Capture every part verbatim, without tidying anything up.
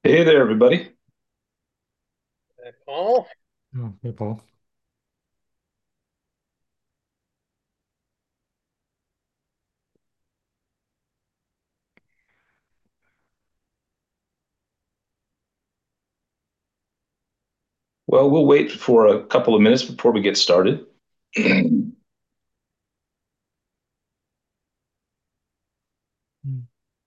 Hey there, everybody. Hey, Paul. Oh, hey, Paul. Well, we'll wait for a couple of minutes before we get started. Mm.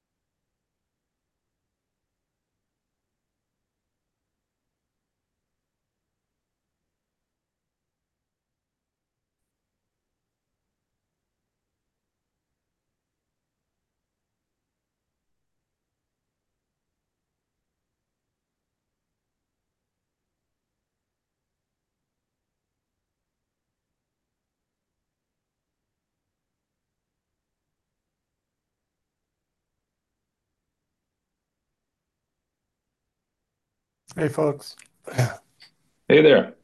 Hey, folks. Hey there.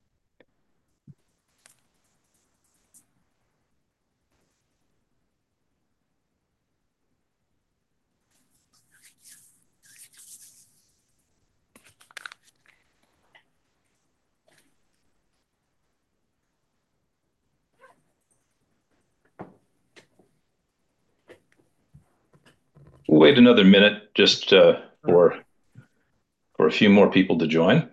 We'll wait another minute just uh, Uh, for for a few more people to join.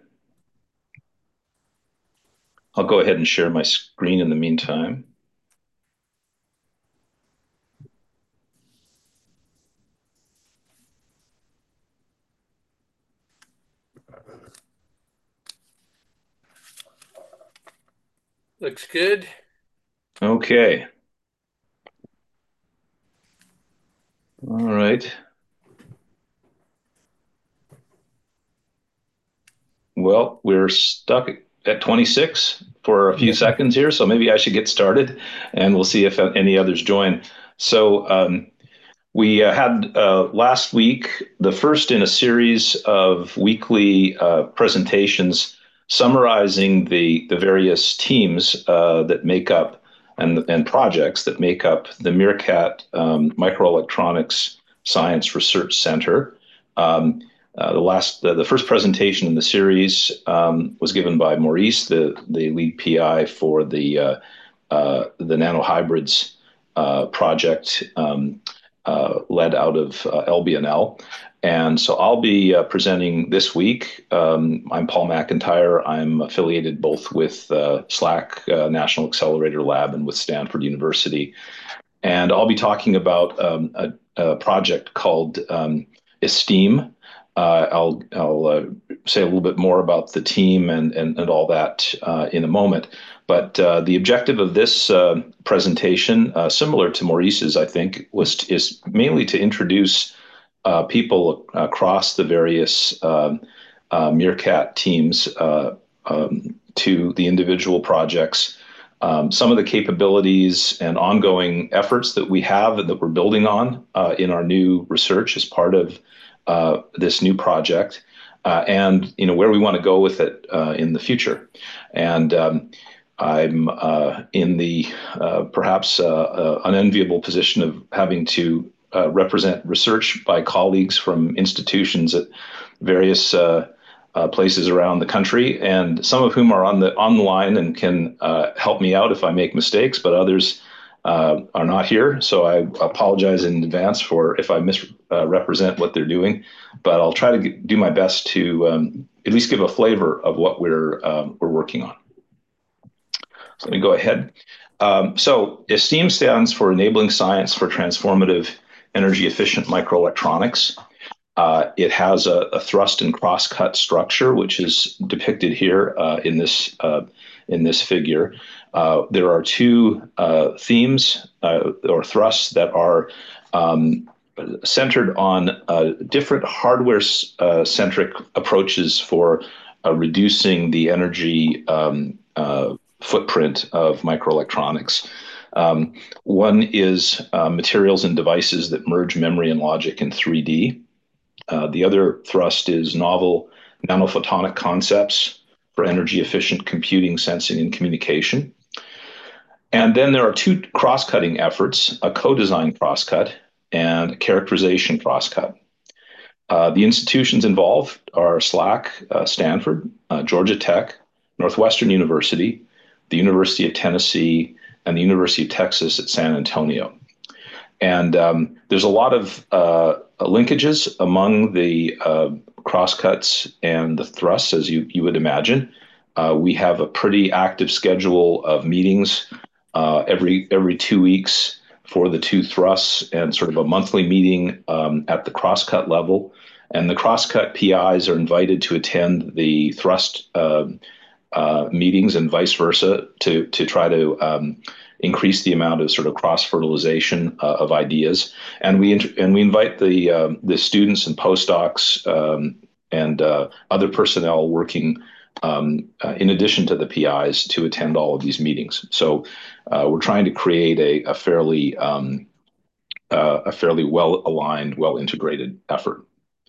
I'll go ahead and share my screen in the meantime. Looks good. Okay. All right. Well, we're stuck at twenty-six for a few Yeah. seconds here, so maybe I should get started, and we'll see if any others join. So, um, We uh, had uh, last week the first in a series of weekly uh, presentations summarizing the the various teams uh, that make up and and projects that make up the Meerkat um, Microelectronics Science Research Center. Um, uh, the last the, the first presentation in the series um, was given by Maurice, the the lead P I for the uh, uh, the nanohybrids uh, project. Um, uh, led out of uh, L B N L. And so I'll be uh, presenting this week. Um, I'm Paul McIntyre. I'm affiliated both with uh, SLAC uh, National Accelerator Lab and with Stanford University. And I'll be talking about um, a, a project called um, Esteem. Uh, I'll I'll uh, say a little bit more about the team and and, and all that uh, in a moment. But uh, the objective of this uh, presentation, uh, similar to Maurice's, I think, was to, is mainly to introduce uh, people across the various um, uh, Meerkat teams uh, um, to the individual projects, um, some of the capabilities and ongoing efforts that we have and that we're building on uh, in our new research as part of uh, this new project, uh, and you know where we want to go with it uh, in the future. And um, I'm uh, in the uh, perhaps uh, uh, unenviable position of having to uh, represent research by colleagues from institutions at various uh, uh, places around the country, and some of whom are on the on the line and can uh, help me out if I make mistakes, but others uh, are not here. So I apologize in advance for if I misrepresent uh, what they're doing, but I'll try to get, do my best to um, at least give a flavor of what we're um, we're working on. So let me go ahead. Um, so ESTEAM stands for Enabling Science for Transformative Energy Efficient Microelectronics. Uh, it has a, a thrust and cross-cut structure, which is depicted here uh, in this uh, in this figure. Uh, there are two uh, themes uh, or thrusts that are um, centered on uh, different hardware-centric approaches for uh, reducing the energy um, uh, footprint of microelectronics. Um, one is uh, materials and devices that merge memory and logic in three D. Uh, the other thrust is novel nanophotonic concepts for energy efficient computing, sensing, and communication. And then there are two cross cutting efforts, a co design crosscut and a characterization crosscut. Uh, the institutions involved are SLAC, uh, Stanford, uh, Georgia Tech, Northwestern University, the University of Tennessee, and the University of Texas at San Antonio. And um, there's a lot of uh, linkages among the uh, crosscuts and the thrusts, as you, you would imagine. Uh, we have a pretty active schedule of meetings uh, every every two weeks for the two thrusts, and sort of a monthly meeting um, at the crosscut level. And the crosscut P Is are invited to attend the thrust uh, uh, meetings and vice versa to to try to um, increase the amount of sort of cross fertilization uh, of ideas. And we int- and we invite the uh, the students and postdocs um, and uh, other personnel working um, uh, in addition to the P Is to attend all of these meetings. So uh, we're trying to create a, a fairly um, uh, a fairly well aligned, well integrated effort.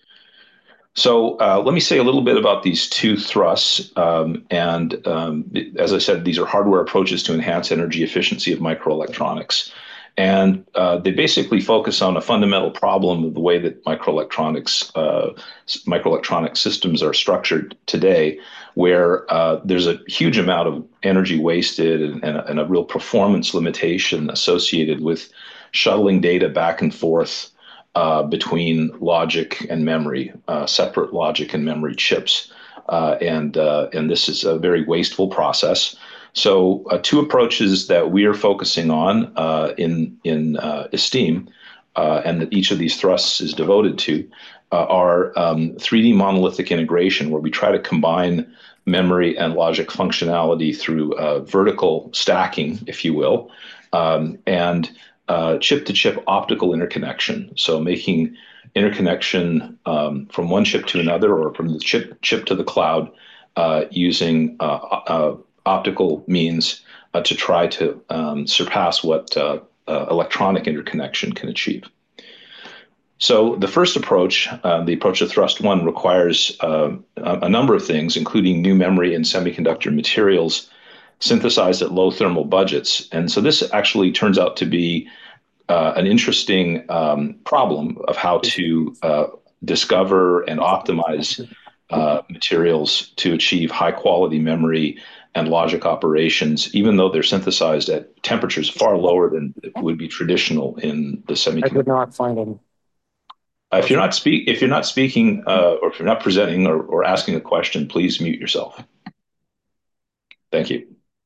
So uh, let me say a little bit about these two thrusts. Um, and um, as I said, these are hardware approaches to enhance energy efficiency of microelectronics. And uh, they basically focus on a fundamental problem of the way that microelectronics, uh, microelectronic systems are structured today, where uh, there's a huge amount of energy wasted and, and, a, and a real performance limitation associated with shuttling data back and forth Uh, between logic and memory, uh, separate logic and memory chips, uh, and uh, and this is a very wasteful process. So, uh, two approaches that we are focusing on uh, in in uh, Esteem, uh, and that each of these thrusts is devoted to, uh, are um, three D monolithic integration, where we try to combine memory and logic functionality through uh, vertical stacking, if you will, um, and Uh, chip-to-chip optical interconnection, so making interconnection um, from one chip to another, or from the chip chip to the cloud, uh, using uh, uh, optical means uh, to try to um, surpass what uh, uh, electronic interconnection can achieve. So the first approach, uh, the approach of Thrust One, requires uh, a number of things, including new memory and semiconductor materials synthesized at low thermal budgets. And so this actually turns out to be uh, an interesting um, problem of how to uh, discover and optimize uh, materials to achieve high quality memory and logic operations, even though they're synthesized at temperatures far lower than would be traditional in the semiconductor. I could not find any. Uh, if you're not speak, if you're not speaking, uh, or if you're not presenting or, or asking a question, please mute yourself. Thank you.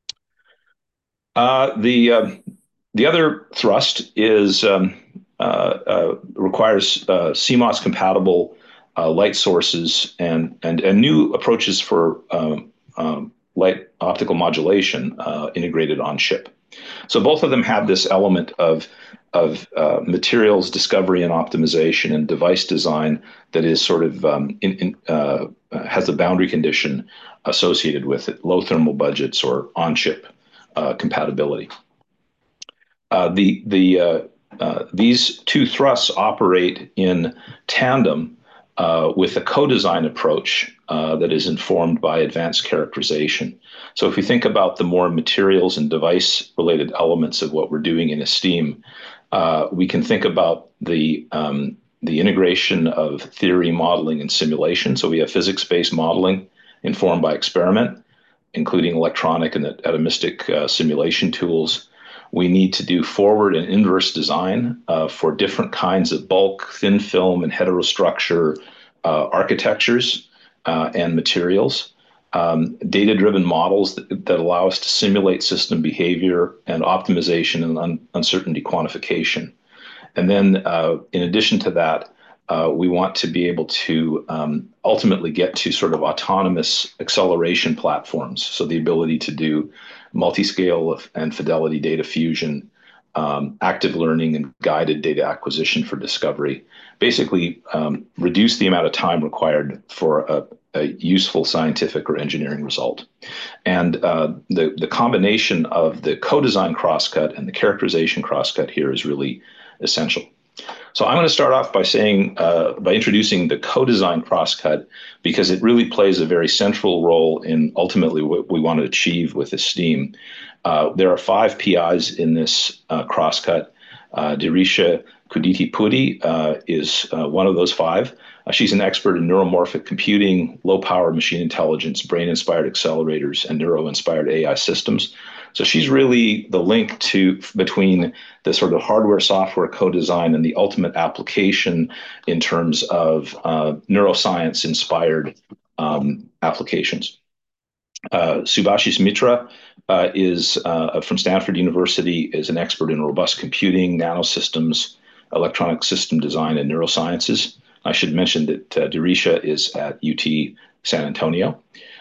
Uh, the uh, the other thrust is um, uh, uh, requires uh, C M O S compatible uh, light sources and and and new approaches for um, um, light optical modulation uh, integrated on chip. So both of them have this element of of uh, materials discovery and optimization and device design that is sort of um, in, in, uh, has a boundary condition associated with it, low thermal budgets or on-chip uh, compatibility. Uh, the the uh, uh, these two thrusts operate in tandem uh, with a co-design approach uh, that is informed by advanced characterization. So if you think about the more materials and device-related elements of what we're doing in Esteem, uh, we can think about the um, the integration of theory, modeling, and simulation. So we have physics-based modeling informed by experiment, including electronic and atomistic uh, simulation tools. We need to do forward and inverse design uh, for different kinds of bulk, thin film, and heterostructure uh, architectures uh, and materials. Um, data-driven models that, that allow us to simulate system behavior and optimization and un uncertainty quantification. And then uh, in addition to that, uh, we want to be able to um, ultimately get to sort of autonomous acceleration platforms. So the ability to do multi-scale and fidelity data fusion, um, active learning, and guided data acquisition for discovery. Basically, um, reduce the amount of time required for a, a useful scientific or engineering result. And uh, the, the combination of the co-design crosscut and the characterization crosscut here is really essential. So I'm going to start off by saying, uh, by introducing the co-design crosscut, because it really plays a very central role in ultimately what we want to achieve with Esteem. Uh, there are five P Is in this uh, crosscut: uh, Dirisha, Kuditi Pudi uh, is uh, one of those five. Uh, she's an expert in neuromorphic computing, low-power machine intelligence, brain-inspired accelerators, and neuro-inspired A I systems. So she's really the link to between the sort of hardware-software co-design and the ultimate application in terms of uh, neuroscience-inspired um, applications. Uh, Subhashis Mitra uh, is uh, from Stanford University, is an expert in robust computing, nanosystems, electronic system design, and neurosciences. I should mention that uh, Dirisha is at U T San Antonio.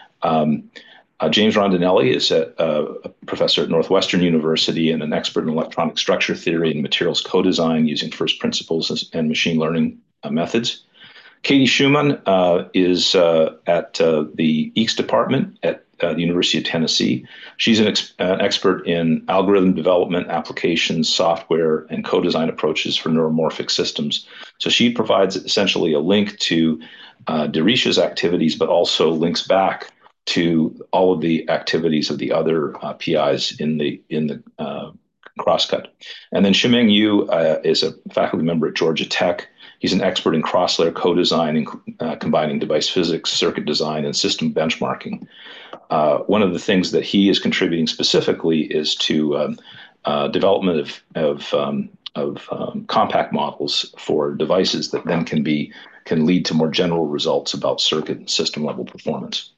Um, uh, James Rondinelli is a, a professor at Northwestern University and an expert in electronic structure theory and materials co-design using first principles and machine learning uh, methods. Katie Schumann uh, is uh, at uh, the E E C S department at uh, the University of Tennessee. She's an, ex an expert in algorithm development, applications, software, and co-design approaches for neuromorphic systems. So she provides essentially a link to uh, Dirisha's activities, but also links back to all of the activities of the other uh, P Is in the in the uh, Crosscut. And then Shimeng Yu uh, is a faculty member at Georgia Tech. He's an expert in cross-layer co-design and uh, combining device physics, circuit design, and system benchmarking. Uh, one of the things that he is contributing specifically is to um, uh, development of, of, um, of um, compact models for devices that then can be can lead to more general results about circuit and system level performance.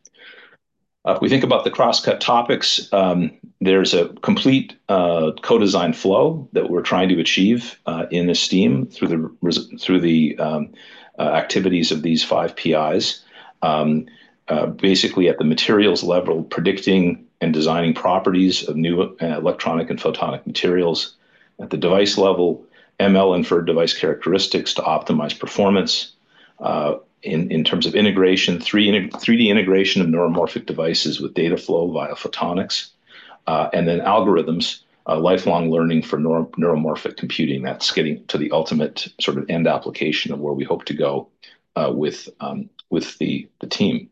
Uh, if we think about the crosscut topics, um, there's a complete uh, co-design flow that we're trying to achieve uh, in Esteem through the through the um, uh, activities of these five P Is. Um, uh, basically, at the materials level, predicting and designing properties of new uh, electronic and photonic materials. At the device level, M L inferred device characteristics to optimize performance. Uh, In, in terms of integration, three, three D integration of neuromorphic devices with data flow via photonics, uh, and then algorithms, uh, lifelong learning for neuro, neuromorphic computing. That's getting to the ultimate sort of end application of where we hope to go uh, with, um, with the, the team.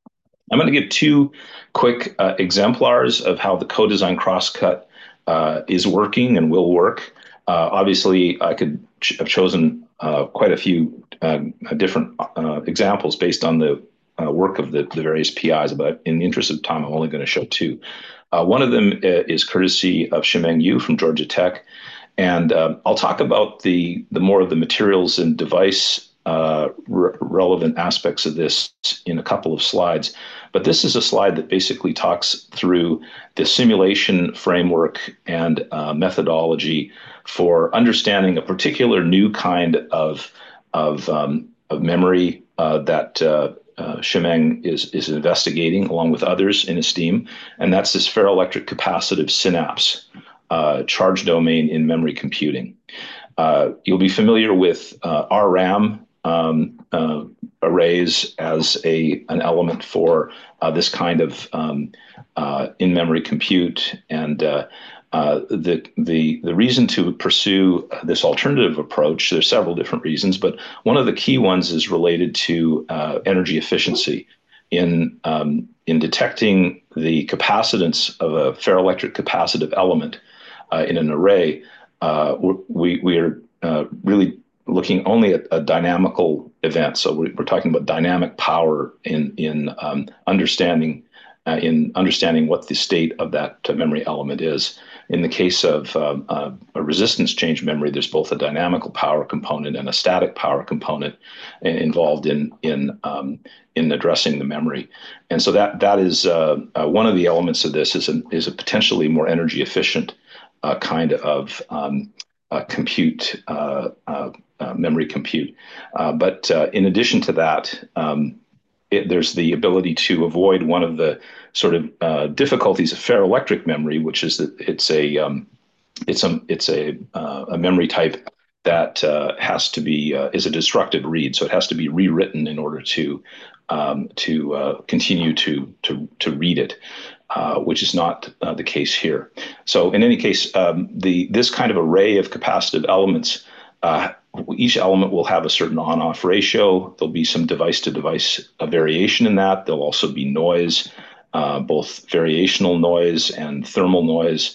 I'm going to give two quick uh, exemplars of how the co-design crosscut uh, is working and will work. Uh, obviously, I could ch have chosen uh, quite a few uh, different uh, examples based on the uh, work of the, the various P Is, but in the interest of time, I'm only going to show two. Uh, one of them is courtesy of Shimeng Yu from Georgia Tech, and uh, I'll talk about the, the more of the materials and device uh, re relevant aspects of this in a couple of slides. But this is a slide that basically talks through the simulation framework and uh, methodology for understanding a particular new kind of of, um, of memory uh, that uh, uh, Shimeng is is investigating along with others in Esteem, and that's this ferroelectric capacitive synapse uh, charge domain in memory computing. Uh, you'll be familiar with uh, R RAM um, uh, arrays as a an element for uh, this kind of um, uh, in-memory compute, and uh, uh, the the the reason to pursue this alternative approach, there's several different reasons, but one of the key ones is related to uh, energy efficiency in um, in detecting the capacitance of a ferroelectric capacitive element uh, in an array. Uh, we we are uh, really looking only at a dynamical event. So we're, we're talking about dynamic power in in um, understanding uh, in understanding what the state of that uh, memory element is. In the case of um, uh, a resistance change memory, there's both a dynamical power component and a static power component involved in in um, in addressing the memory. And so that that is uh, uh, one of the elements of this is a, is a potentially more energy efficient uh, kind of um, uh, compute. Uh, uh, Uh, memory compute. Uh, but uh, in addition to that, um, it, there's the ability to avoid one of the sort of uh, difficulties of ferroelectric memory, which is that it's a um, it's a it's a uh, a memory type that uh, has to be uh, is a destructive read, so it has to be rewritten in order to um, to uh, continue to to to read it. Uh, which is not uh, the case here. So in any case, um, the this kind of array of capacitive elements. Uh, each element will have a certain on-off ratio. There'll be some device-to-device uh, variation in that. There'll also be noise, uh, both variational noise and thermal noise.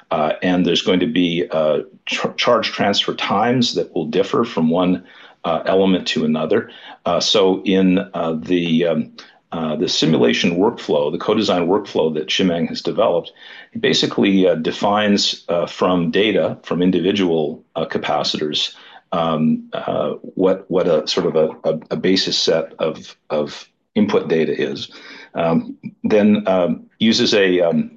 Uh, and there's going to be uh, ch- charge transfer times that will differ from one uh, element to another. Uh, so in uh, the um, uh, the simulation workflow, the co-design workflow that Shimeng has developed, it basically uh, defines uh, from data from individual uh, capacitors um, uh, what what a sort of a, a, a basis set of of input data is. Um, then um, uses a um,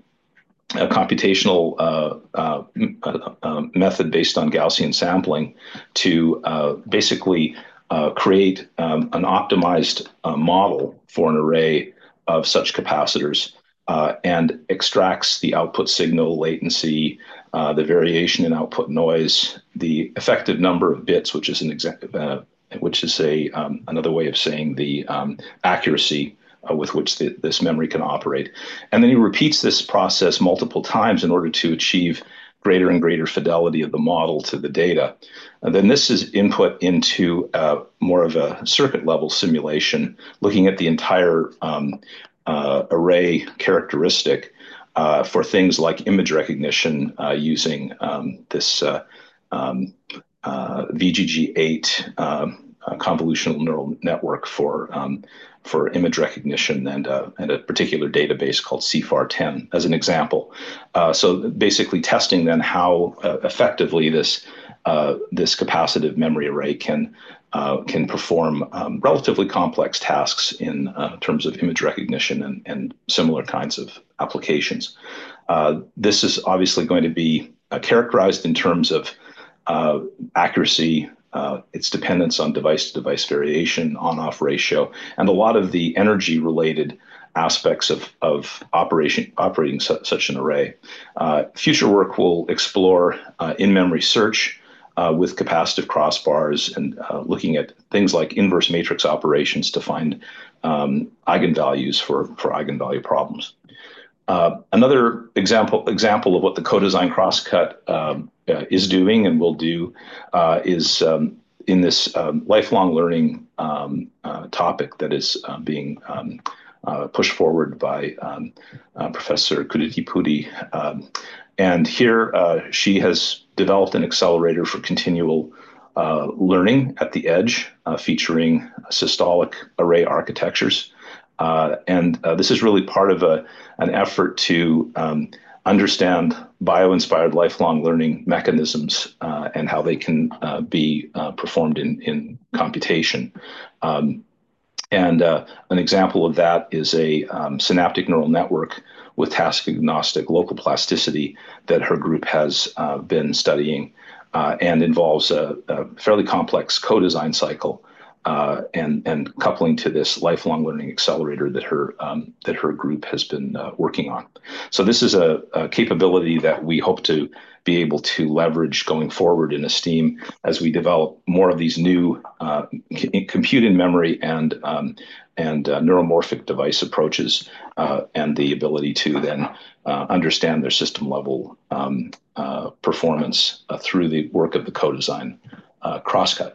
a computational uh, uh, uh, uh, method based on Gaussian sampling to uh, basically uh, create um, an optimized uh, model for an array of such capacitors uh, and extracts the output signal latency, uh, the variation in output noise, the effective number of bits, which is an exa- uh, which is a um, another way of saying the um, accuracy uh, with which the, this memory can operate. And then he repeats this process multiple times in order to achieve greater and greater fidelity of the model to the data. And then this is input into uh, more of a circuit level simulation, looking at the entire um, uh, array characteristic uh, for things like image recognition uh, using um, this uh, um, uh, V G G eight um, uh, convolutional neural network for um, for image recognition and uh, and a particular database called C F A R ten as an example. Uh, so basically testing then how uh, effectively this uh, this capacitive memory array can uh, can perform um, relatively complex tasks in uh, terms of image recognition and, and similar kinds of applications. Uh, this is obviously going to be uh, characterized in terms of uh, accuracy, uh, its dependence on device-to-device variation, on-off ratio, and a lot of the energy-related aspects of, of operation, operating su- such an array. Uh, future work will explore uh, in-memory search uh, with capacitive crossbars and uh, looking at things like inverse matrix operations to find um, eigenvalues for, for eigenvalue problems. Uh, another example example of what the co-design crosscut um, uh, is doing and will do uh, is um, in this um, lifelong learning um, uh, topic that is uh, being um, uh, pushed forward by um, uh, Professor Kuditi Um, and here uh, she has developed an accelerator for continual uh, learning at the edge, uh, featuring systolic array architectures. Uh, and uh, this is really part of a, an effort to um, understand bio-inspired lifelong learning mechanisms uh, and how they can uh, be uh, performed in, in computation. Um, and uh, an example of that is a um, synaptic neural network with task-agnostic local plasticity that her group has uh, been studying uh, and involves a, a fairly complex co-design cycle uh, and and coupling to this lifelong learning accelerator that her um, that her group has been uh, working on. So this is a, a capability that we hope to be able to leverage going forward in STEAM as we develop more of these new uh, c- compute in memory and um, and uh, neuromorphic device approaches uh, and the ability to then uh, understand their system level um, uh, performance uh, through the work of the co-design uh, crosscut.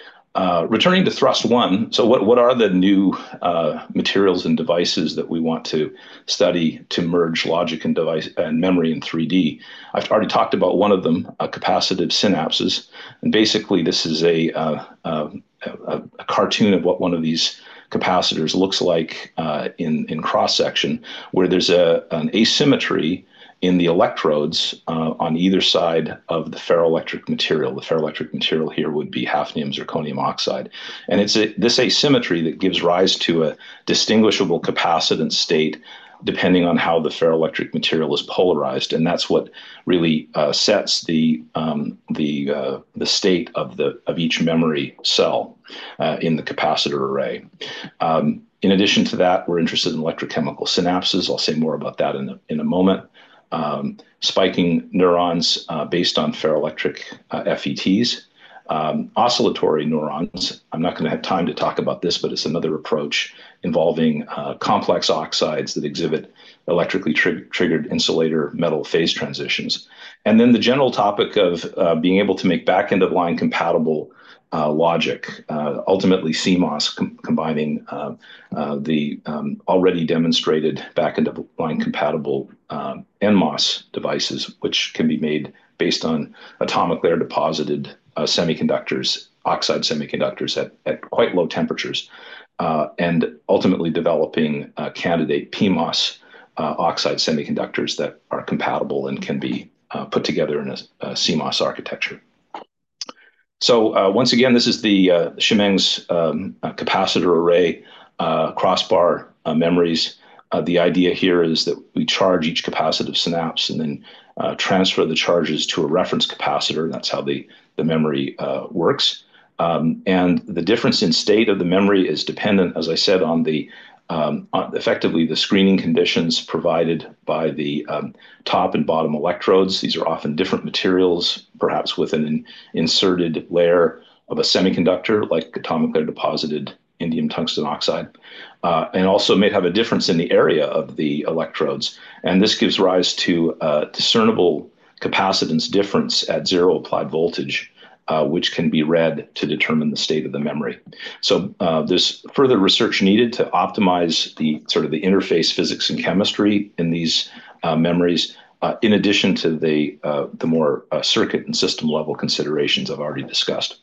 Uh, returning to Thrust One, so what, what are the new uh, materials and devices that we want to study to merge logic and device and memory in three D? I've already talked about one of them, uh, capacitive synapses, and basically this is a, uh, uh, a, a cartoon of what one of these capacitors looks like uh, in in cross section, where there's a an asymmetry in the electrodes uh, on either side of the ferroelectric material. The ferroelectric material here would be hafnium zirconium oxide. And it's a, this asymmetry that gives rise to a distinguishable capacitance state depending on how the ferroelectric material is polarized. And that's what really uh, sets the um, the uh, the state of the of each memory cell uh, in the capacitor array. Um, in addition to that, we're interested in electrochemical synapses. I'll say more about that in a, in a moment. Um, spiking neurons uh, based on ferroelectric uh, F E Ts, um, oscillatory neurons. I'm not going to have time to talk about this, but it's another approach involving uh, complex oxides that exhibit electrically trig- triggered insulator metal phase transitions. And then the general topic of uh, being able to make back end of line compatible uh, logic, uh, ultimately C MOS com- combining uh, uh, the um, already demonstrated back end of line compatible uh, N MOS devices, which can be made based on atomic layer deposited uh, semiconductors, oxide semiconductors at, at quite low temperatures, uh, and ultimately developing uh, candidate P MOS uh, oxide semiconductors that are compatible and can be uh, put together in a, a C MOS architecture. So uh, once again, this is the uh, Chimeng's um, uh, capacitor array uh, crossbar uh, memories. Uh, the idea here is that we charge each capacitive synapse and then uh, transfer the charges to a reference capacitor. That's how the, the memory uh, works. Um, and the difference in state of the memory is dependent, as I said, on the um, on effectively the screening conditions provided by the um, top and bottom electrodes. These are often different materials, perhaps with an in, inserted layer of a semiconductor, like atomic layer deposited indium tungsten oxide, uh, and also may have a difference in the area of the electrodes. And this gives rise to a discernible capacitance difference at zero applied voltage, Uh, which can be read to determine the state of the memory. So uh, there's further research needed to optimize the sort of the interface physics and chemistry in these uh, memories, uh, in addition to the uh, the more uh, circuit and system level considerations I've already discussed.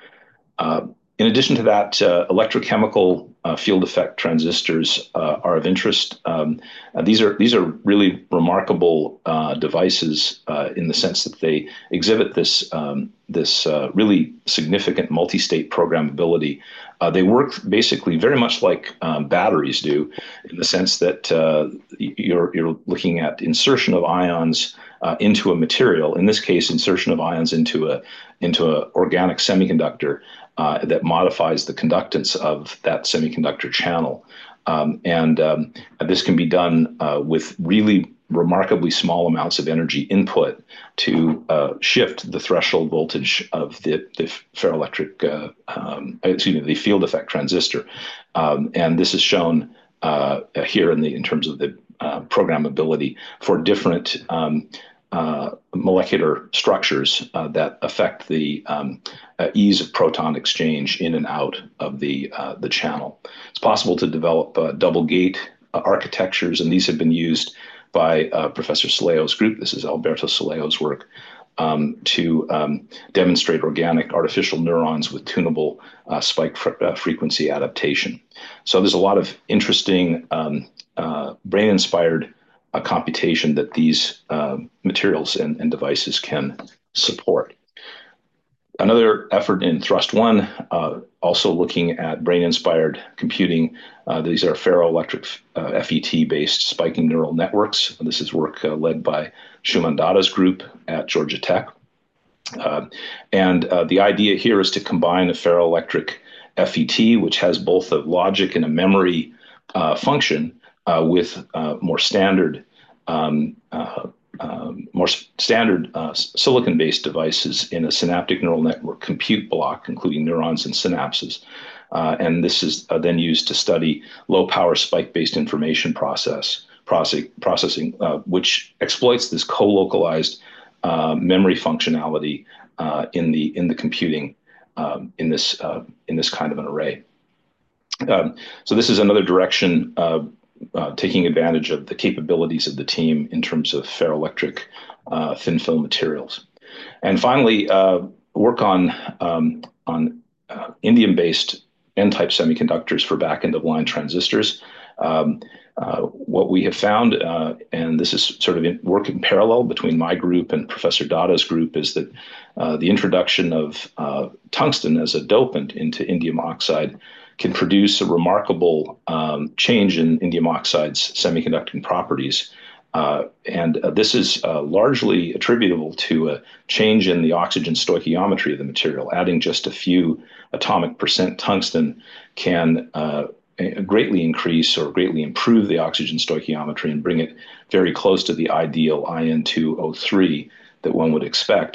Uh, in addition to that, uh, electrochemical uh, field effect transistors uh, are of interest. Um, uh, these are these are really remarkable uh, devices uh, in the sense that they exhibit this um, this uh, really significant multi-state programmability. Uh, they work basically very much like um, batteries do, in the sense that uh, you're you're looking at insertion of ions uh, into a material. In this case, insertion of ions into a into an organic semiconductor. Uh, that modifies the conductance of that semiconductor channel. Um, and um, this can be done uh, with really remarkably small amounts of energy input to uh, shift the threshold voltage of the, the ferroelectric, uh, um, excuse me, the field effect transistor. Um, and this is shown uh, here in the in terms of the uh, programmability for different um, Uh, molecular structures uh, that affect the um, uh, ease of proton exchange in and out of the uh, the channel. It's possible to develop uh, double gate uh, architectures, and these have been used by uh, Professor Soleo's group. This is Alberto Soleo's work um, to um, demonstrate organic artificial neurons with tunable uh, spike fre uh, frequency adaptation. So there's a lot of interesting um, uh, brain-inspired a computation that these uh, materials and, and devices can support. Another effort in Thrust One, uh, also looking at brain-inspired computing. Uh, these are ferroelectric uh, F E T-based spiking neural networks. This is work uh, led by Shuman Datta's group at Georgia Tech. Uh, and uh, the idea here is to combine a ferroelectric F E T, which has both a logic and a memory uh, function, Uh, with uh, more standard, um, uh, um, more standard uh, silicon-based devices in a synaptic neural network compute block, including neurons and synapses. Uh, and this is uh, then used to study low-power spike-based information process process processing, uh, which exploits this co-localized uh, memory functionality uh, in the in the computing um, in this uh, in this kind of an array. Um, so this is another direction. Uh, Uh, taking advantage of the capabilities of the team in terms of ferroelectric uh, thin film materials. And finally, uh, work on, um, on uh, indium-based N-type semiconductors for back-end of line transistors. Um, uh, what we have found, uh, and this is sort of in work in parallel between my group and Professor Datta's group, is that uh, the introduction of uh, tungsten as a dopant into indium oxide can produce a remarkable um, change in indium oxide's semiconducting properties. Uh, and uh, this is uh, largely attributable to a change in the oxygen stoichiometry of the material. Adding just a few atomic percent tungsten can uh, greatly increase or greatly improve the oxygen stoichiometry and bring it very close to the ideal I N two O three that one would expect.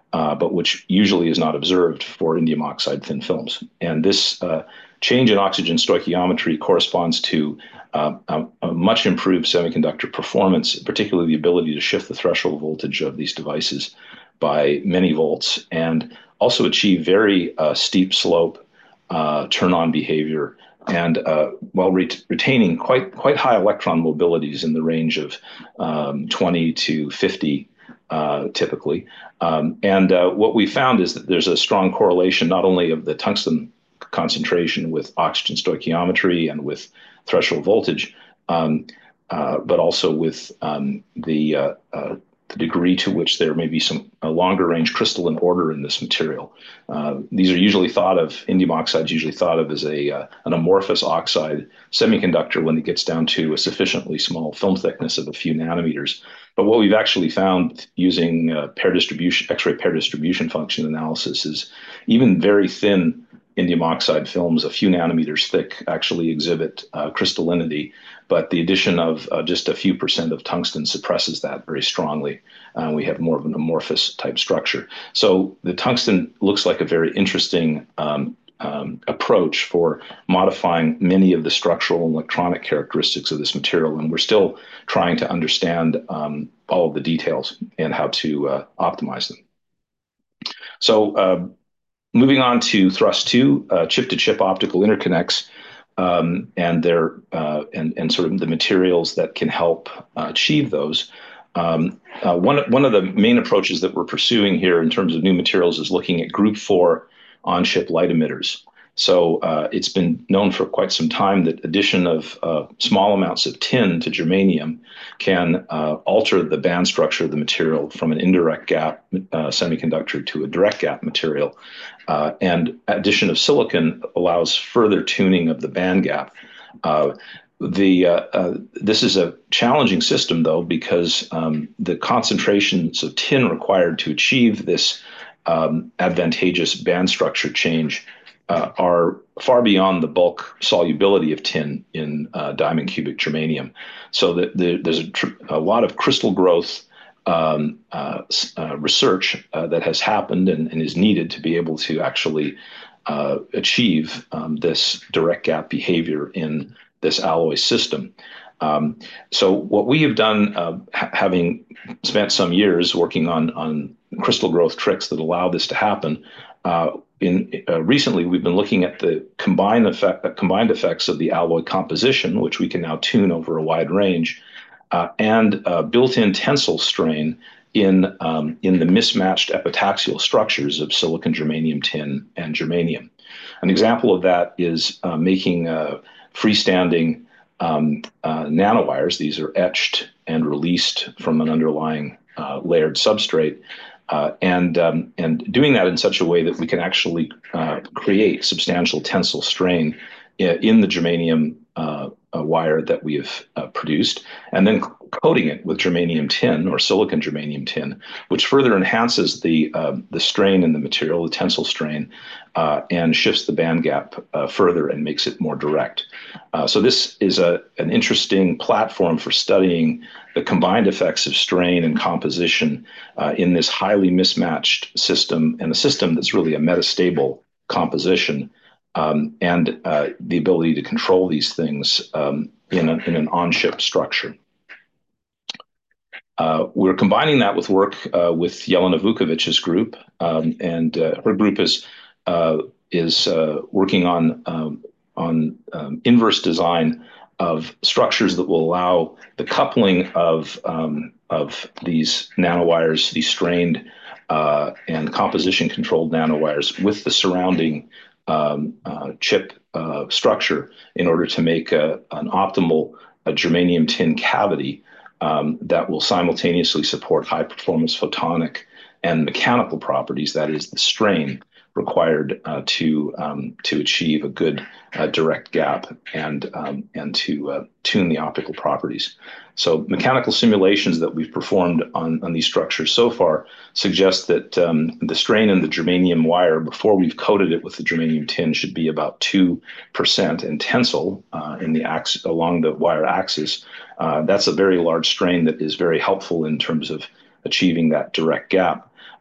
uh, but which usually is not observed for indium oxide thin films. And this uh, change in oxygen stoichiometry corresponds to uh, a, a much improved semiconductor performance, particularly the ability to shift the threshold voltage of these devices by many volts, and also achieve very uh, steep slope uh, turn-on behavior, and uh, while ret- retaining quite quite high electron mobilities in the range of um, twenty to fifty uh, typically. Um, and uh, what we found is that there's a strong correlation not only of the tungsten concentration with oxygen stoichiometry and with threshold voltage, um, uh, but also with um, the uh, uh, the degree to which there may be some a longer range crystalline order in this material. Uh, these are usually thought of, indium oxide is usually thought of as a uh, an amorphous oxide semiconductor when it gets down to a sufficiently small film thickness of a few nanometers. But what we've actually found using uh, pair distribution, X-ray pair distribution function analysis is even very thin indium oxide films, a few nanometers thick, actually exhibit uh, crystallinity, but the addition of uh, just a few percent of tungsten suppresses that very strongly. Uh, we have more of an amorphous type structure. So the tungsten looks like a very interesting um, um, approach for modifying many of the structural and electronic characteristics of this material, and we're still trying to understand um, all of the details and how to uh, optimize them. So uh, moving on to thrust two, uh, chip-to-chip optical interconnects, um, and their uh, and and sort of the materials that can help uh, achieve those. Um, uh, one one of the main approaches that we're pursuing here in terms of new materials is looking at group four on-chip light emitters. So uh, it's been known for quite some time that addition of uh, small amounts of tin to germanium can uh, alter the band structure of the material from an indirect gap uh, semiconductor to a direct gap material. Uh, and addition of silicon allows further tuning of the band gap. Uh, the uh, uh, this is a challenging system, though, because um, the concentrations of tin required to achieve this um, advantageous band structure change uh, are far beyond the bulk solubility of tin in uh, diamond cubic germanium. So that the, there's a, tr- a lot of crystal growth um, uh, uh, research uh, that has happened and, and is needed to be able to actually uh, achieve um, this direct gap behavior in this alloy system. Um, so what we have done, uh, ha- having spent some years working on, on crystal growth tricks that allow this to happen, uh, in uh, recently we've been looking at the combined effect, uh, combined effects of the alloy composition, which we can now tune over a wide range, uh, and uh, built-in tensile strain in um, in the mismatched epitaxial structures of silicon, germanium, tin, and germanium. An example of that is uh, making uh, freestanding um, uh, nanowires. These are etched and released from an underlying uh, layered substrate, uh, and um, and doing that in such a way that we can actually uh, create substantial tensile strain in the germanium uh, wire that we have uh, produced, and then coating it with germanium tin or silicon germanium tin, which further enhances the uh, the strain in the material, the tensile strain, uh, and shifts the band gap uh, further and makes it more direct. Uh, so this is a an interesting platform for studying the combined effects of strain and composition uh, in this highly mismatched system, and a system that's really a metastable composition. Um, and uh, the ability to control these things um, in, a, in an on-chip structure. Uh, we're combining that with work uh, with Jelena Vukovic's group, um, and uh, her group is uh, is uh, working on um, on um, inverse design of structures that will allow the coupling of um, of these nanowires, these strained uh, and composition controlled nanowires, with the surrounding Um, uh, chip uh, structure in order to make a, an optimal a germanium tin cavity um, that will simultaneously support high performance photonic and mechanical properties, that is, the strain required uh, to um, to achieve a good uh, direct gap and um, and to uh, tune the optical properties. So mechanical simulations that we've performed on, on these structures so far suggest that um, the strain in the germanium wire before we've coated it with the germanium tin should be about two percent in tensile uh, in the axis along the wire axis. Uh, that's a very large strain that is very helpful in terms of achieving that direct gap.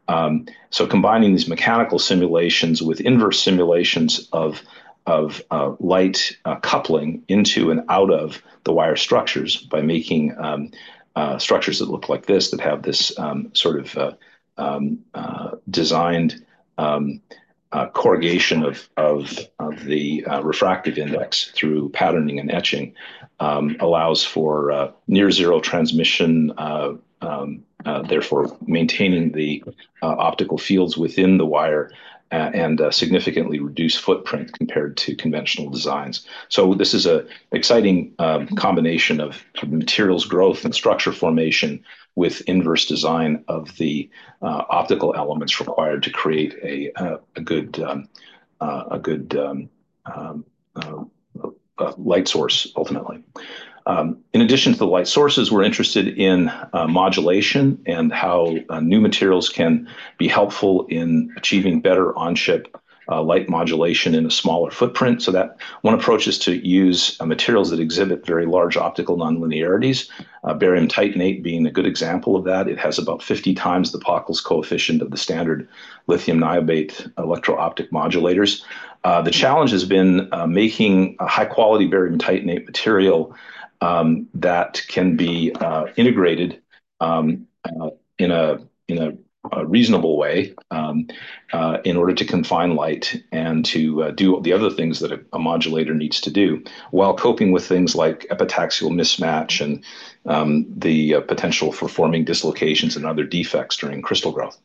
Um, so combining these mechanical simulations with inverse simulations of of uh, light uh, coupling into and out of the wire structures by making um, uh, structures that look like this, that have this um, sort of uh, um, uh, designed um, uh, corrugation of, of, of the uh, refractive index through patterning and etching, um, allows for uh, near zero transmission, uh, um, uh, therefore maintaining the uh, optical fields within the wire, uh, and uh, significantly reduce footprint compared to conventional designs. So this is an exciting um, combination of materials growth and structure formation with inverse design of the uh, optical elements required to create a, a, a good um, uh, a good um, um, uh, uh, light source ultimately. Um, in addition to the light sources, we're interested in uh, modulation and how uh, new materials can be helpful in achieving better on-chip uh, light modulation in a smaller footprint. So that one approach is to use uh, materials that exhibit very large optical nonlinearities, uh, barium titanate being a good example of that. It has about fifty times the Pockels coefficient of the standard lithium niobate electro-optic modulators. Uh, the challenge has been uh, making a high-quality barium titanate material Um, that can be uh, integrated um, uh, in a in a, a reasonable way um, uh, in order to confine light and to uh, do the other things that a, a modulator needs to do, while coping with things like epitaxial mismatch and um, the uh, potential for forming dislocations and other defects during crystal growth.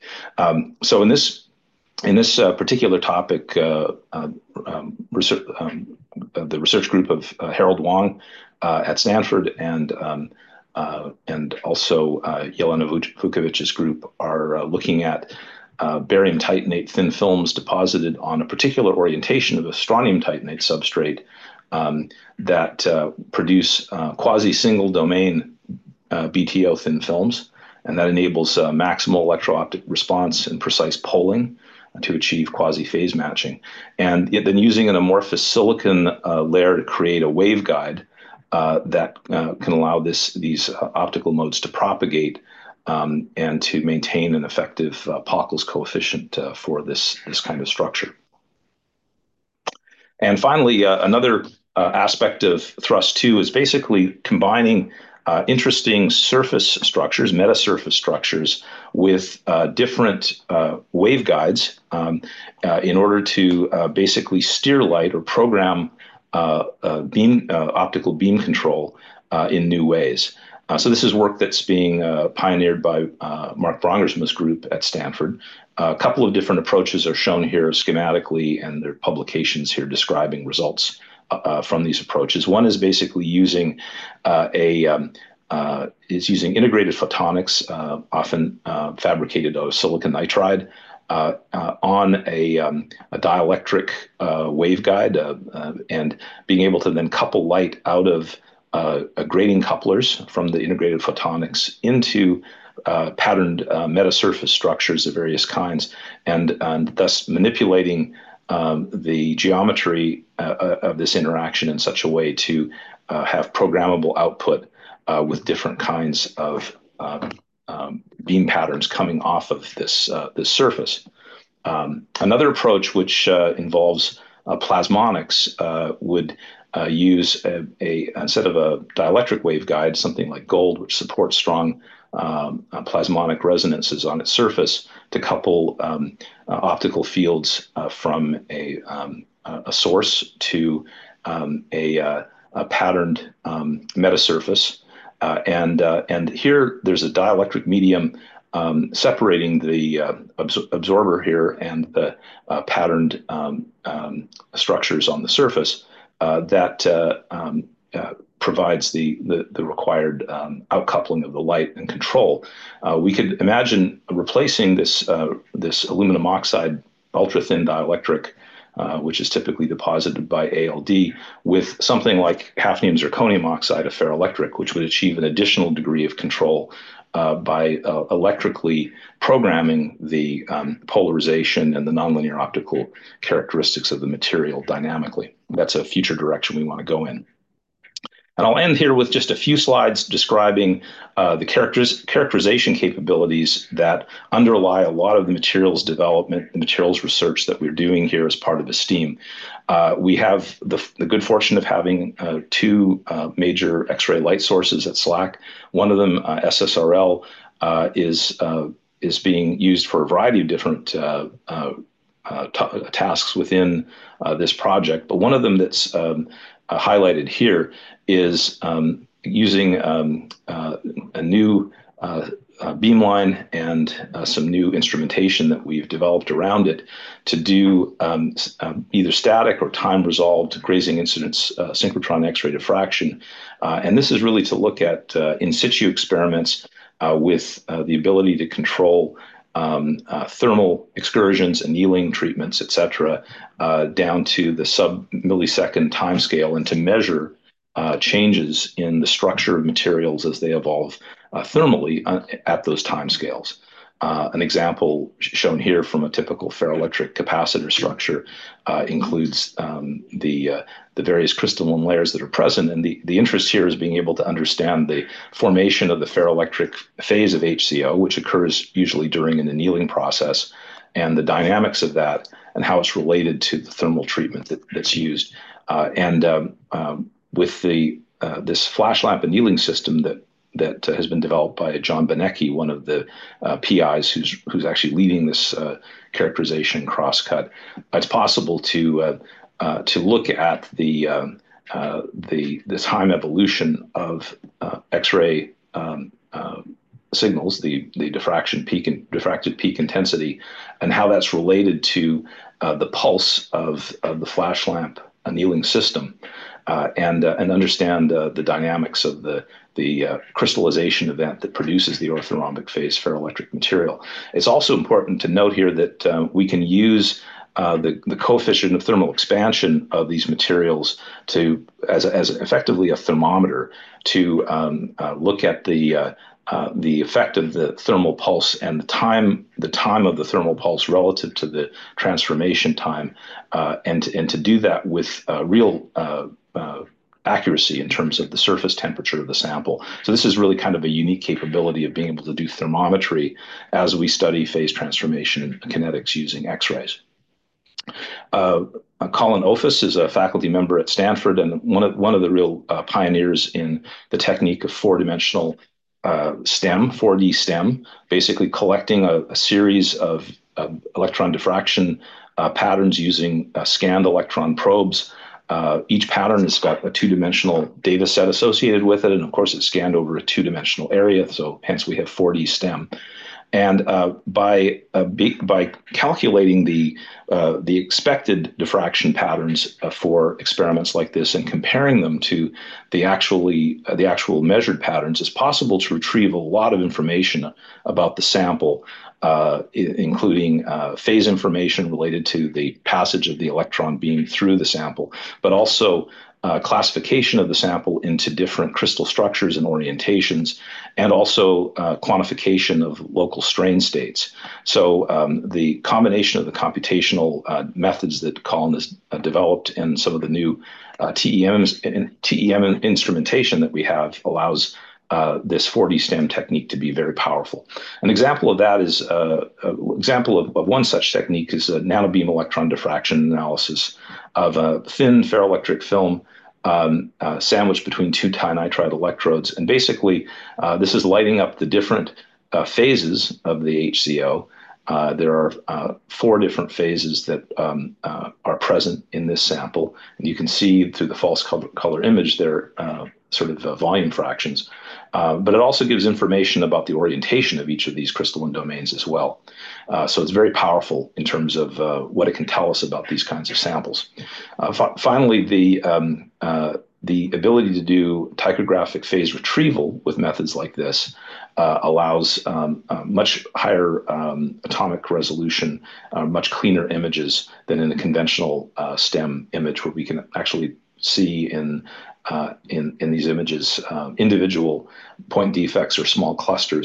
Um, so in this in this uh, particular topic, uh, uh, um, research, um, uh, the research group of uh, Harold Wong uh, at Stanford and um, uh, and also uh, Jelena Vukovic's group are uh, looking at uh, barium titanate thin films deposited on a particular orientation of a strontium titanate substrate um, that uh, produce uh, quasi-single domain uh, B T O thin films, and that enables uh, maximal electro-optic response and precise polling to achieve quasi-phase matching. And then using an amorphous silicon uh, layer to create a waveguide uh, that uh, can allow this these uh, optical modes to propagate um, and to maintain an effective uh, Pockels coefficient uh, for this, this kind of structure. And finally, uh, another uh, aspect of Thrust two is basically combining Uh, interesting surface structures, metasurface structures, with uh, different uh, waveguides um, uh, in order to uh, basically steer light or program uh, uh, beam uh, optical beam control uh, in new ways. Uh, so this is work that's being uh, pioneered by uh, Mark Brongersma's group at Stanford. Uh, a couple of different approaches are shown here schematically, and there are publications here describing results Uh, from these approaches. One is basically using uh, a um, uh, is using integrated photonics, uh, often uh, fabricated out of silicon nitride, uh, uh, on a, um, a dielectric uh, waveguide, uh, uh, and being able to then couple light out of uh, grating couplers from the integrated photonics into uh, patterned uh, metasurface structures of various kinds, and, and thus manipulating Um, the geometry uh, of this interaction in such a way to uh, have programmable output uh, with different kinds of uh, um, beam patterns coming off of this uh, this surface. Um, another approach, which uh, involves uh, plasmonics, uh, would uh, use a, a instead of a dielectric waveguide, something like gold, which supports strong um, uh, plasmonic resonances on its surface, to couple um, uh, optical fields uh, from a, um, a source to um, a, uh, a patterned um, metasurface. Uh, and, uh, and here there's a dielectric medium um, separating the uh, absor absorber here and the uh, patterned um, um, structures on the surface uh, that uh, um, uh, provides the, the, the required um, outcoupling of the light and control. Uh, we could imagine replacing this, uh, this aluminum oxide ultra-thin dielectric, uh, which is typically deposited by A L D, with something like hafnium zirconium oxide, a ferroelectric, which would achieve an additional degree of control uh, by uh, electrically programming the um, polarization and the nonlinear optical characteristics of the material dynamically. That's a future direction we want to go in. And I'll end here with just a few slides describing uh, the characters, characterization capabilities that underlie a lot of the materials development, the materials research that we're doing here as part of Esteem. Uh, we have the, the good fortune of having uh, two uh, major X-ray light sources at SLAC. One of them, uh, S S R L, uh, is uh, is being used for a variety of different uh, uh, uh, tasks within uh, this project. But one of them that's um, uh, highlighted here is um, using um, uh, a new uh, uh, beamline and uh, some new instrumentation that we've developed around it to do um, um, either static or time-resolved grazing incidence uh, synchrotron X-ray diffraction. Uh, and this is really to look at uh, in situ experiments uh, with uh, the ability to control Um, uh, thermal excursions, annealing treatments, et cetera, uh, down to the sub-millisecond timescale, and to measure uh, changes in the structure of materials as they evolve uh, thermally uh, at those timescales. Uh, an example shown here from a typical ferroelectric capacitor structure uh, includes um, the uh, the various crystalline layers that are present, and the, the interest here is being able to understand the formation of the ferroelectric phase of H C O, which occurs usually during an annealing process, and the dynamics of that and how it's related to the thermal treatment that, that's used. Uh, and um, um, with the uh, this flash lamp annealing system that that uh, has been developed by John Benecke, one of the uh, P Is who's who's actually leading this uh, characterization crosscut. It's possible to uh, uh, to look at the um, uh, the the time evolution of uh, X-ray um, uh, signals, the the diffraction peak and diffracted peak intensity, and how that's related to uh, the pulse of, of the flash lamp annealing system, uh, and uh, and understand uh, the dynamics of the the uh, crystallization event that produces the orthorhombic phase ferroelectric material. It's also important to note here that uh, we can use uh, the, the coefficient of thermal expansion of these materials to as, as effectively a thermometer to um, uh, look at the uh, uh, the effect of the thermal pulse and the time the time of the thermal pulse relative to the transformation time, uh, and and to do that with uh, real uh, uh, accuracy in terms of the surface temperature of the sample. So this is really kind of a unique capability of being able to do thermometry as we study phase transformation and kinetics using X-rays. Uh, uh, Colin Ophis is a faculty member at Stanford and one of one of the real uh, pioneers in the technique of four-dimensional uh, STEM, four D STEM, basically collecting a, a series of uh, electron diffraction uh, patterns using uh, scanned electron probes. Uh, each pattern has got a two-dimensional data set associated with it, and of course it's scanned over a two-dimensional area, so hence we have four D STEM. And uh, by uh, be, by calculating the uh, the expected diffraction patterns uh, for experiments like this and comparing them to the actually uh, the actual measured patterns, it's possible to retrieve a lot of information about the sample, uh, I- including uh, phase information related to the passage of the electron beam through the sample, but also Uh, classification of the sample into different crystal structures and orientations, and also uh, quantification of local strain states. So um, the combination of the computational uh, methods that Colin has uh, developed and some of the new uh, T E M, T E M instrumentation that we have allows uh, this four D STEM technique to be very powerful. An example of that is uh, an example of, of one such technique is a nanobeam electron diffraction analysis of a thin ferroelectric film um, uh, sandwiched between two tinitride electrodes. And basically, uh, this is lighting up the different uh, phases of the H C O. Uh, there are uh, four different phases that um, uh, are present in this sample. And you can see through the false color, color image their uh, sort of uh, volume fractions. Uh, but it also gives information about the orientation of each of these crystalline domains as well. Uh, so it's very powerful in terms of uh, what it can tell us about these kinds of samples. Uh, fi- finally, the um, uh, the ability to do tychographic phase retrieval with methods like this uh, allows um, uh, much higher um, atomic resolution, uh, much cleaner images than in a conventional uh, STEM image, where we can actually see in uh, in in these images um, individual point defects or small clusters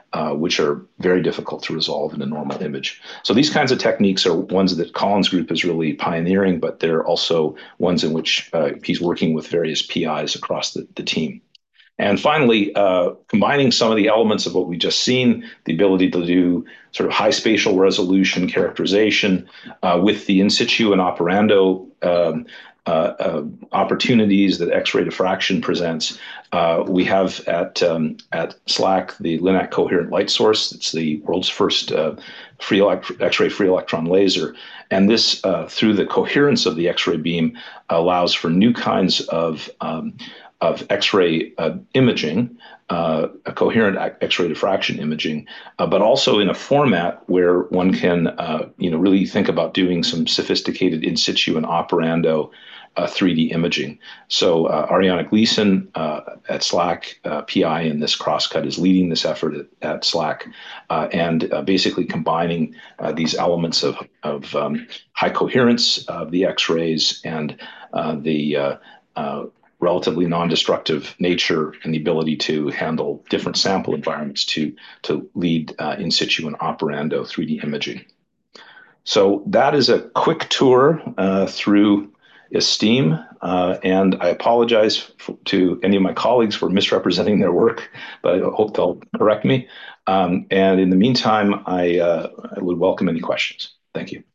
uh, which are very difficult to resolve in a normal image. So these kinds of techniques are ones that Colin's group is really pioneering, but they're also ones in which uh, he's working with various P Is across the, the team. And finally, uh, combining some of the elements of what we just seen, the ability to do sort of high spatial resolution characterization uh, with the in situ and operando um, uh, uh, opportunities that X-ray diffraction presents. Uh, we have at um, at SLAC the LINAC coherent light source. It's the world's first uh, free elect- X-ray free electron laser, and this uh, through the coherence of the X-ray beam allows for new kinds of um, of X-ray uh, imaging, uh, a coherent X-ray diffraction imaging, uh, but also in a format where one can, uh, you know, really think about doing some sophisticated in situ and operando uh, three D imaging. So uh, Ariana Gleason uh, at SLAC, uh, P I in this crosscut, is leading this effort at, at SLAC, uh, and uh, basically combining uh, these elements of, of um, high coherence of the X-rays and uh, the uh, uh, relatively non-destructive nature and the ability to handle different sample environments to, to lead uh, in situ and operando three D imaging. So that is a quick tour uh, through Esteem, uh, and I apologize for, to any of my colleagues for misrepresenting their work, but I hope they'll correct me. Um, and in the meantime, I, uh, I would welcome any questions. Thank you.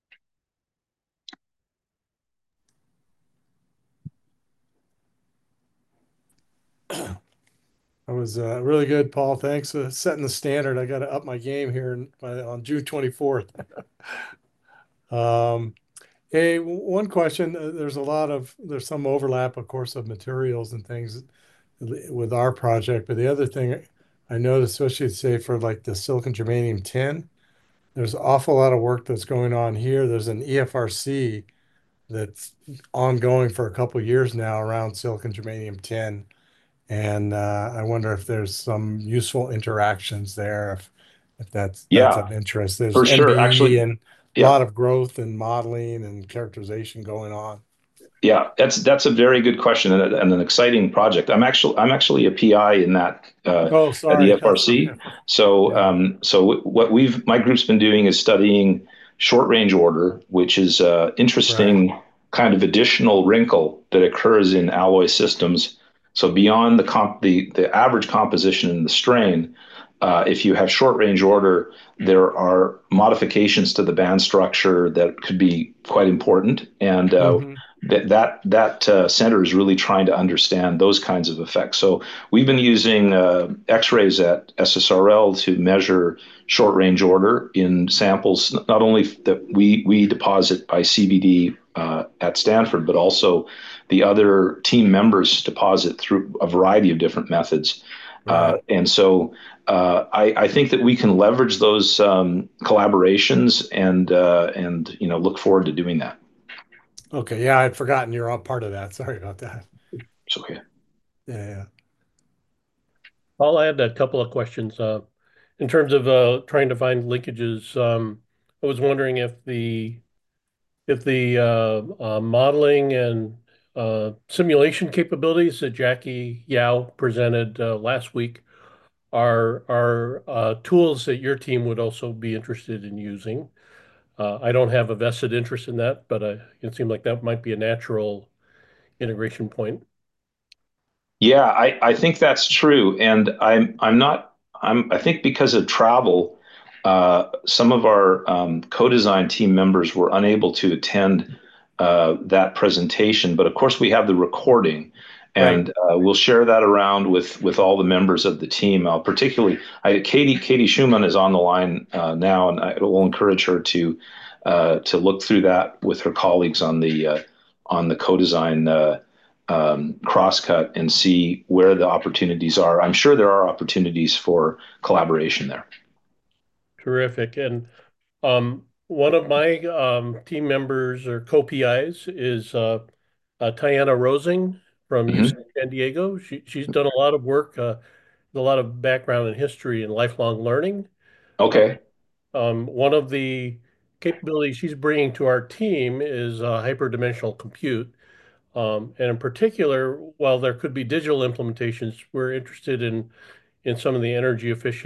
That was uh, really good, Paul. Thanks for setting the standard. I got to up my game here on June twenty-fourth. um, hey, one question. uh, There's a lot of, there's some overlap, of course, of materials and things with our project. But the other thing I noticed, especially say for like the silicon germanium tin, there's an awful lot of work that's going on here. There's an E F R C that's ongoing for a couple of years now around silicon germanium tin. And uh, I wonder if there's some useful interactions there, if if that's that's Yeah, of interest. There's for sure. N B E Actually, and a yeah. lot of growth and modeling and characterization going on. Yeah, that's that's a very good question and, a, and an exciting project. I'm actually I'm actually a P I in that uh, Oh, at the sorry. F R C. So Yeah, um, so what we've my group's been doing is studying short range order, which is uh, right. interesting kind of additional wrinkle that occurs in alloy systems. So beyond the comp the the average composition in the strain, uh, if you have short range order, there are modifications to the band structure that could be quite important and. Uh, hmm that that that uh, center is really trying to understand those kinds of effects. So we've been using uh, X-rays at S S R L to measure short range order in samples not only that we we deposit by C B D uh, at Stanford, but also the other team members deposit through a variety of different methods. Uh, Right. and so uh, I, I think that we can leverage those um, collaborations and uh, and you know look forward to doing that. Okay. Yeah, I'd forgotten you're all part of that. Sorry about that. It's okay. Yeah, yeah. I'll add a couple of questions. Uh, in terms of uh, trying to find linkages, um, I was wondering if the if the uh, uh, modeling and uh, simulation capabilities that Jackie Yao presented uh, last week are are uh, tools that your team would also be interested in using. Uh, I don't have a vested interest in that, but uh, it seemed like that might be a natural integration point. Yeah, I, I think that's true. And I'm I'm not I'm I think because of travel, uh, some of our um, co-design team members were unable to attend uh, that presentation. But of course, we have the recording, Right. and uh, we'll share that around with with all the members of the team. Uh, particularly, I, Katie Katie Schumann is on the line uh, now, and I will encourage her to uh, to look through that with her colleagues on the uh, on the co-design. Uh, um, crosscut and see where the opportunities are. I'm sure there are opportunities for collaboration there. Terrific. And Um, one of my um, team members or co-P Is is uh, uh, Tiana Rosing from U C Mm-hmm. San Diego. She, she's done a lot of work, uh, a lot of background in history and lifelong learning. Uh, Okay. um, one of the capabilities she's bringing to our team is uh, hyperdimensional compute. Um, and in particular, while there could be digital implementations, we're interested in in some of the energy efficient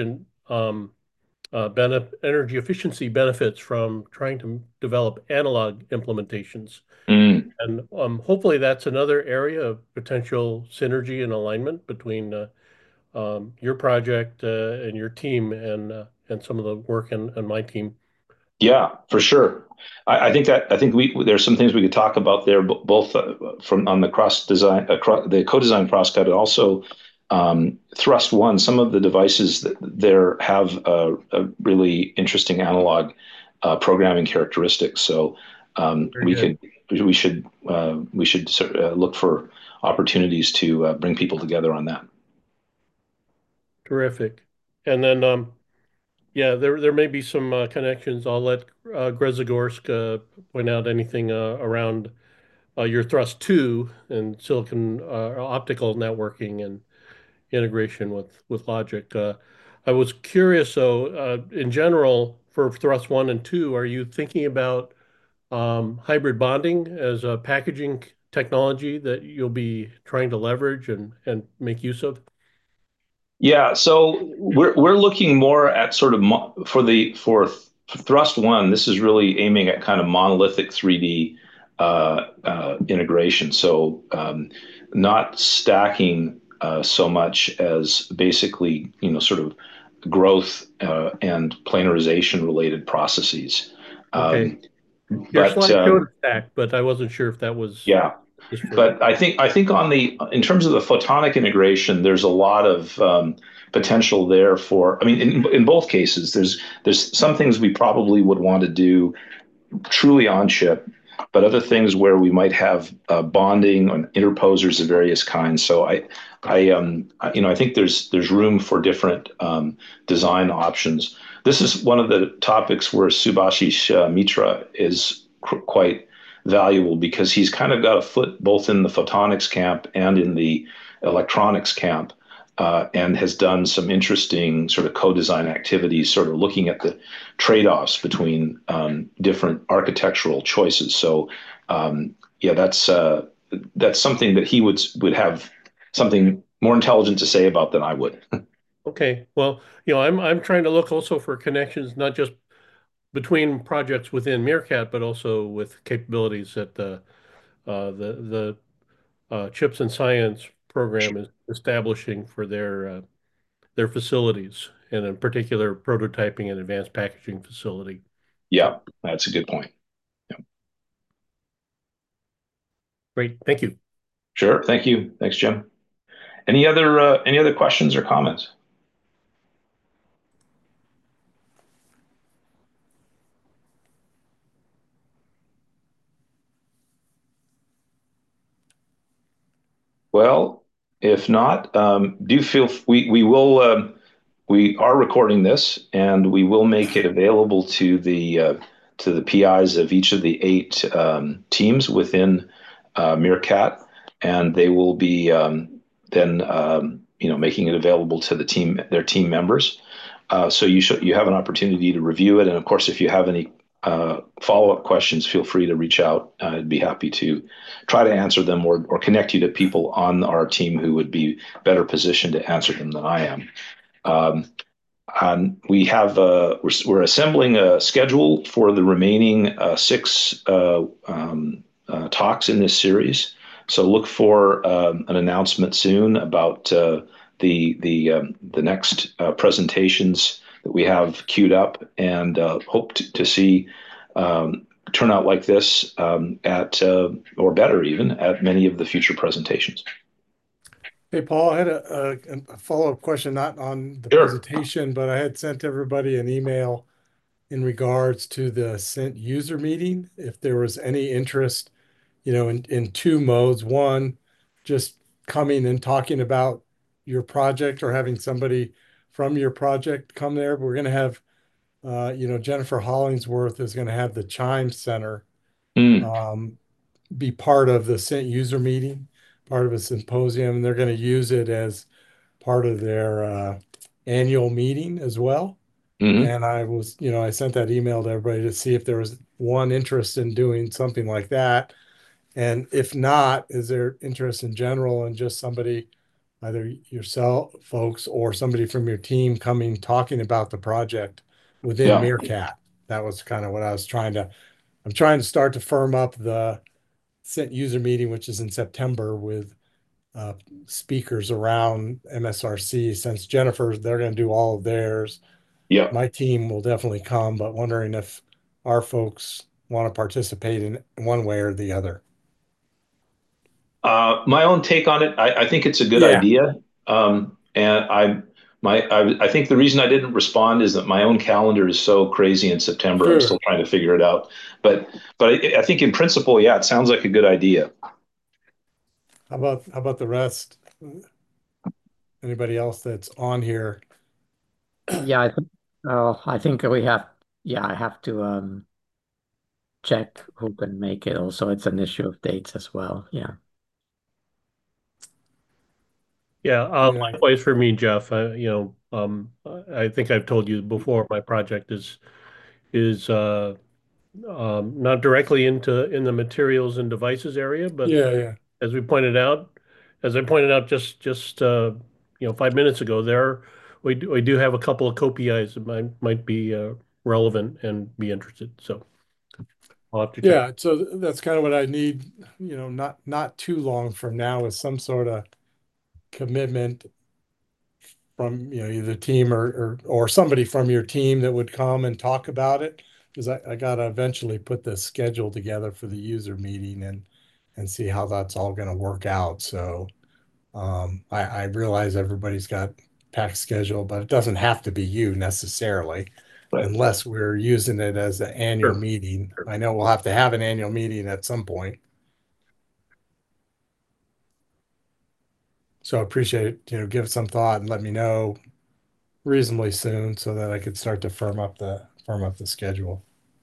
um, uh, benef energy efficiency benefits from trying to develop analog implementations. Mm. And um, hopefully that's another area of potential synergy and alignment between uh, um, your project uh, and your team and uh, and some of the work and, and my team. Yeah, for sure. I, I think that I think we there's some things we could talk about there, bo- both uh, from on the cross design, across, the co-design crosscut, and also um, Thrust One. Some of the devices that there have a, a really interesting analog uh, programming characteristics. So um, Very we good. could we should uh, we should sort of, uh, look for opportunities to uh, bring people together on that. Terrific. And then um, yeah, there there may be some uh, connections. I'll let uh, Greg Zagorsk uh, point out anything uh, around uh, your Thrust two and silicon uh, optical networking and integration with with logic. Uh, I was curious, though, uh, in general, for Thrust one and two, are you thinking about um, hybrid bonding as a packaging technology that you'll be trying to leverage and and make use of? Yeah, so we're we're looking more at sort of mo for the for Thrust One. This is really aiming at kind of monolithic three D uh, uh, integration. So um, not stacking uh, so much as basically, you know, sort of growth uh, and planarization related processes. Okay. Um, Your but slide uh, showed a stack, but I wasn't sure if that was yeah, just for. but I think I think on the in terms of the photonic integration, there's a lot of um, potential there for. I mean, in in both cases, there's there's some things we probably would want to do truly on chip, but other things where we might have uh, bonding and interposers of various kinds. So I, I, um, I, you know, I think there's there's room for different um, design options. This is one of the topics where Subhashish uh, Mitra is qu- quite valuable because he's kind of got a foot both in the photonics camp and in the electronics camp. Uh, and has done some interesting sort of co-design activities, sort of looking at the trade-offs between um, different architectural choices. So, um, yeah, that's uh, that's something that he would would have something more intelligent to say about than I would. Okay. Well, you know, I'm I'm trying to look also for connections, not just between projects within Meerkat, but also with capabilities that the uh, the the uh, Chips and Science program is establishing for their uh, their facilities, and in particular, prototyping and advanced packaging facility. So Yeah, that's a good point. Yeah. great. Thank you. Sure. Thank you. Thanks, Jim. Any other uh, any other questions or comments? Well, if not, um, do feel we we will um, we are recording this and we will make it available to the uh, to the P Is of each of the eight um, teams within uh, Meerkat, and they will be um, then um, you know making it available to the team their team members. Uh, so you should you have an opportunity to review it, and of course, if you have any uh, follow-up questions, feel free to reach out. Uh, I'd be happy to try to answer them or or connect you to people on our team who would be better positioned to answer them than I am. Um, and we have uh, we're, we're assembling a schedule for the remaining uh, six uh, um, uh, talks in this series. So look for um, an announcement soon about uh, the the um, the next uh, presentations that we have queued up, and uh, hope to, to see um, turnout like this um, at uh, or better even at many of the future presentations. Hey, Paul, I had a, a, a follow-up question, not on the Sure. presentation, but I had sent everybody an email in regards to the sent user meeting. If there was any interest, you know, in, in two modes. One, just coming and talking about your project or having somebody from your project come there. We're going to have, uh, you know, Jennifer Hollingsworth is going to have the Chime Center Mm, um, be part of the sent user meeting, part of a symposium, and they're going to use it as part of their uh, annual meeting as well. hmm And I was, you know, I sent that email to everybody to see if there was one interest in doing something like that. And if not, is there interest in general and just somebody either yourself folks or somebody from your team coming talking about the project within Yeah. Meerkat. That was kind of what I was trying to, I'm trying to start to firm up the Cent user meeting, which is in September, with uh, speakers around M S R C. Since Jennifer's, they're going to do all of theirs. Yeah. My team will definitely come, but wondering if our folks want to participate in one way or the other. Uh, my own take on it, I, I think it's a good Yeah. idea. Um, and I, my, I, I think the reason I didn't respond is that my own calendar is so crazy in September. I'm Sure. still trying to figure it out. But, but I, I think in principle, yeah, it sounds like a good idea. How about how about the rest? Anybody else that's on here? Yeah, I think oh, I think we have yeah, I have to um check who can make it. Also, it's an issue of dates as well. Yeah. Yeah, uh, Yeah. likewise for me, Jeff. I, you know, um, I think I've told you before, my project is is uh, um, not directly into in the materials and devices area, but Yeah, yeah. as we pointed out, as I pointed out just just uh, you know five minutes ago, there we do, we do have a couple of C O P Is that might might be uh, relevant and be interested. So I'll have to check. Yeah, so that's kind of what I need, you know, not not too long from now, is some sort of commitment from, you know, either team or or, or somebody from your team that would come and talk about it. Because I, I gotta eventually put the schedule together for the user meeting and and see how that's all gonna work out. So um I, I realize everybody's got packed schedule, but it doesn't have to be you necessarily, Right. unless we're using it as an annual Sure. meeting. Sure. I know we'll have to have an annual meeting at some point. So I appreciate it, you know, give it some thought and let me know reasonably soon so that I could start to firm up the firm up the schedule.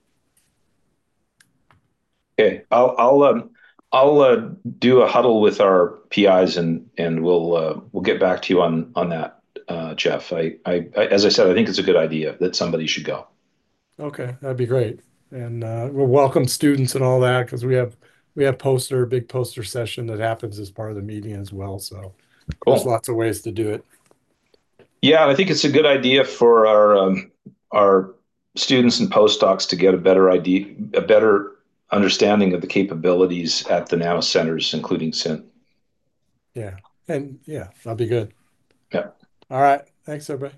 Okay. I'll, I'll, um, I'll uh, do a huddle with our P Is and and we'll uh, we'll get back to you on on that, uh, Jeff. I, I, I as I said, I think it's a good idea that somebody should go. Okay, that'd be great. And uh, we'll welcome students and all that, because we have we have poster, big poster session that happens as part of the meeting as well. So there's Cool. lots of ways to do it. Yeah, I think it's a good idea for our um, our students and postdocs to get a better idea, a better understanding of the capabilities at the Now centers, including Cint. Yeah. And yeah, that'll be good. Yeah. All right. Thanks, everybody.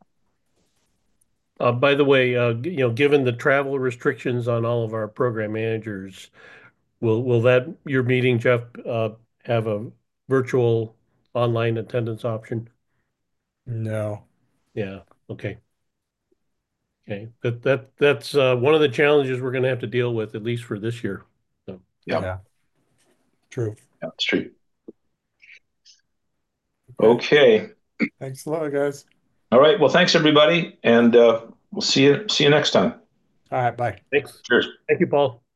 Uh, by the way, uh, you know, given the travel restrictions on all of our program managers, will will that your meeting, Jeff, uh, have a virtual online attendance option? No. Yeah. Okay. Okay. That that that's uh, one of the challenges we're going to have to deal with, at least for this year. So. Yeah. Yeah. True. Yeah, it's true. Okay. Okay. Thanks a lot, guys. All right. Well, thanks everybody, and uh, we'll see you see you next time. All right. Bye. Thanks. Cheers. Thank you, Paul.